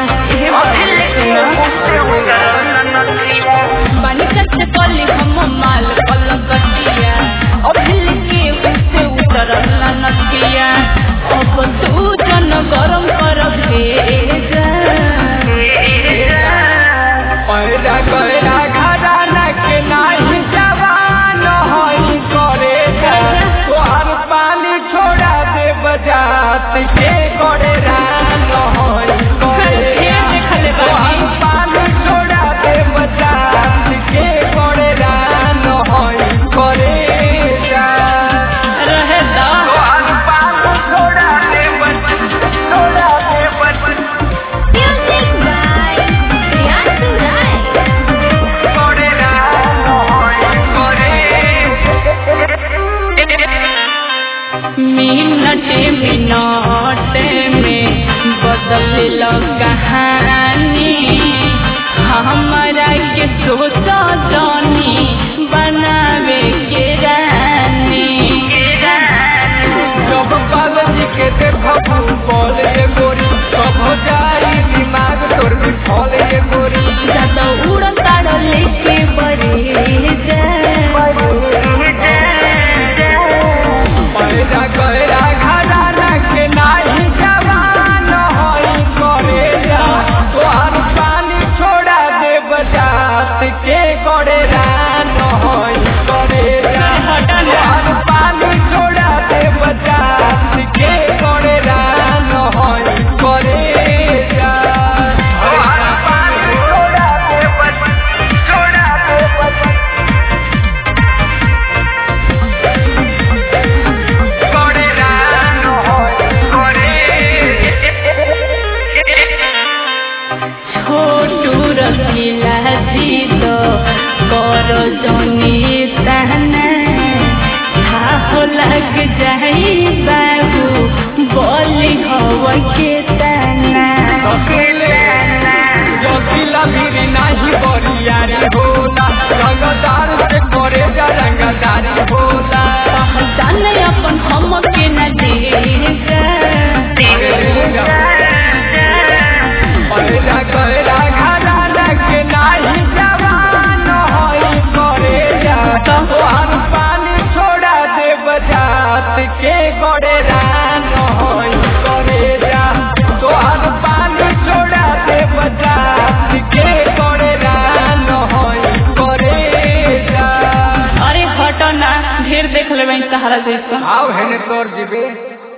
कहानी हमारा के सोचा जानी बनावे के रानी जब बालाजी के देखबू बोले गोरी सब हो जाई दिमाग तोर भी खोले गोरी ज्यादा उड़न तारा लेके बड़े पैदा गैरा घराना के नाही जवान होई करे जा तोहर पानी छोड़ा दे बजात के करे रान होई करे जा तोहर पानी छोड़ा दे बजात के करे रान होई करे जा तोहर पानी छोड़ा दे छोटू रसीला जी तो करो जोनी तहना हो लग जाई बाबू बोली हवा के तना जोशीला भी नाही बरियारी होला रंगदार से करे जा रंगदारी होला पहचान अपन हम के न देगा पैदा गैरा घराना के नाही जवान होई करे जा तोहर पानी छोड़ा दे बजात के गड़े रान होई करे जा तोहर पानी छोड़ा दे बजात के गड़े रान होई करे जा अरे हटो ना ढेर देख लेबै सहारा जैसा आओ हेने तोर जीबे।